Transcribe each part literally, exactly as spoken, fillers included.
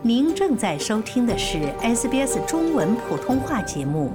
您正在收听的是 S B S 中文普通话节目。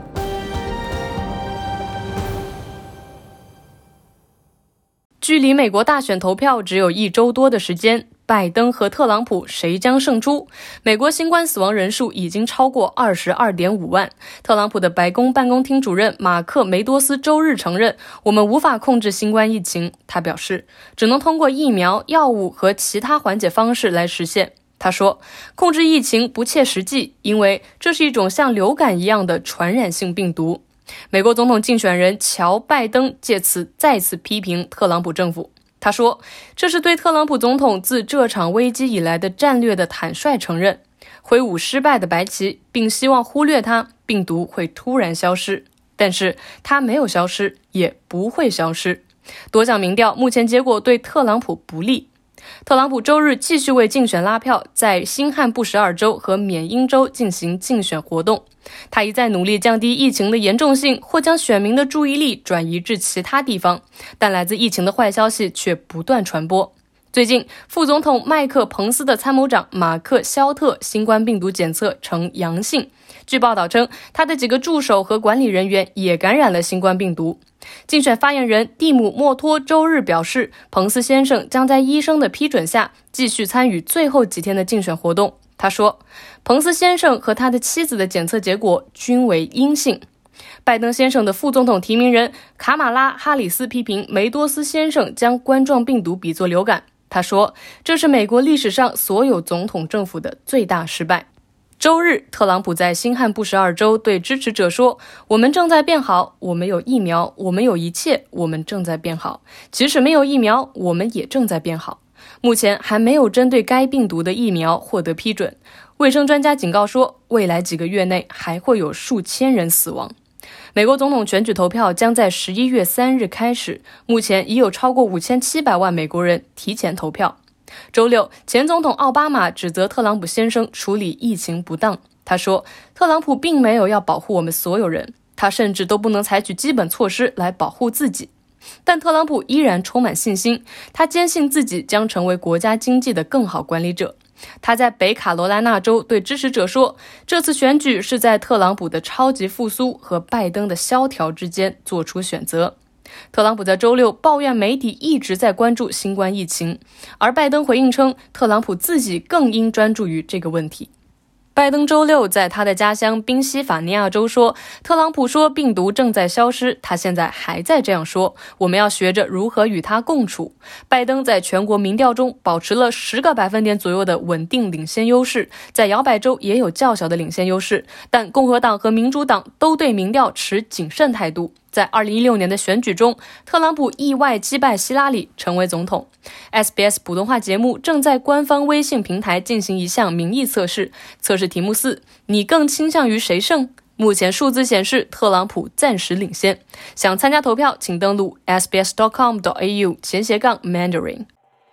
距离美国大选投票只有一周多的时间，拜登和特朗普谁将胜出？美国新冠死亡人数已经超过 二十二点五万。特朗普的白宫办公厅主任马克·梅多斯周日承认，我们无法控制新冠疫情。他表示，只能通过疫苗、药物和其他缓解方式来实现。他说，控制疫情不切实际，因为这是一种像流感一样的传染性病毒。美国总统竞选人乔·拜登借此再次批评特朗普政府。他说，这是对特朗普总统自这场危机以来的战略的坦率承认，挥舞失败的白旗，并希望忽略它，病毒会突然消失。但是它没有消失，也不会消失。多项民调目前结果对特朗普不利。特朗普周日继续为竞选拉票，在新罕布什尔州和缅因州进行竞选活动。他一再努力降低疫情的严重性，或将选民的注意力转移至其他地方，但来自疫情的坏消息却不断传播。最近，副总统麦克·彭斯的参谋长马克·肖特新冠病毒检测呈阳性。据报道称，他的几个助手和管理人员也感染了新冠病毒。竞选发言人蒂姆·莫托周日表示，彭斯先生将在医生的批准下继续参与最后几天的竞选活动。他说，彭斯先生和他的妻子的检测结果均为阴性。拜登先生的副总统提名人卡马拉·哈里斯批评梅多斯先生将冠状病毒比作流感。他说，这是美国历史上所有总统政府的最大失败。周日，特朗普在新罕布什尔州对支持者说，我们正在变好，我们有疫苗，我们有一切，我们正在变好。即使没有疫苗，我们也正在变好。目前还没有针对该病毒的疫苗获得批准。卫生专家警告说，未来几个月内还会有数千人死亡。美国总统选举投票将在十一月三日开始，目前已有超过五千七百万美国人提前投票。周六，前总统奥巴马指责特朗普先生处理疫情不当。他说，特朗普并没有要保护我们所有人，他甚至都不能采取基本措施来保护自己。但特朗普依然充满信心，他坚信自己将成为国家经济的更好管理者。他在北卡罗来纳州对支持者说，这次选举是在特朗普的超级复苏和拜登的萧条之间做出选择。特朗普在周六抱怨媒体一直在关注新冠疫情，而拜登回应称，特朗普自己更应专注于这个问题。拜登周六在他的家乡宾夕法尼亚州说，特朗普说病毒正在消失，他现在还在这样说，我们要学着如何与它共处。拜登在全国民调中保持了十个百分点左右的稳定领先优势，在摇摆州也有较小的领先优势，但共和党和民主党都对民调持谨慎态度。在二零一六年的选举中，特朗普意外击败希拉里成为总统。S B S 普通话节目正在官方微信平台进行一项民意测试，测试题目四：你更倾向于谁胜？目前数字显示特朗普暂时领先。想参加投票，请登录 s b s dot com dot a u 前斜杠 mandarin。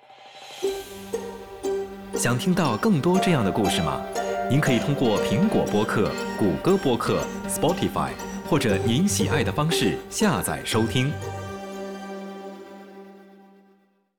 想听到更多这样的故事吗？您可以通过苹果播客、谷歌播客、Spotify。或者您喜爱的方式下载收听。